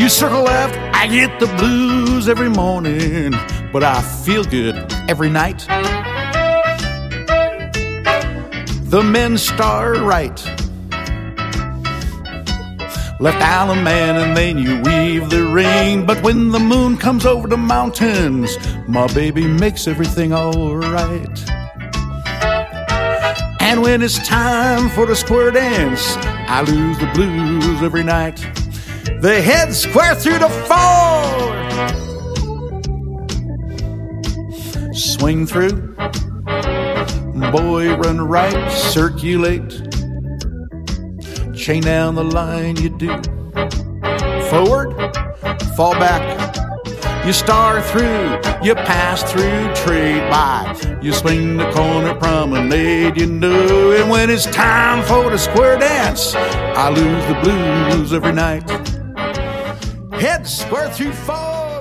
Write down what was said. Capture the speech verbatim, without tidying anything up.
You circle left, I get the blues every morning, but I feel good every night. The men start right, left Allen man, and then you weave the ring. But when the moon comes over the mountains, my baby makes everything alright. And when it's time for the square dance, I lose the blues every night. The head square through the four, swing through, boy run right, circulate, chain down the line you do. Forward, fall back, you star through, you pass through, trade by, you swing the corner promenade, you know. And when it's time for the square dance, I lose the blues every night. Head square through four.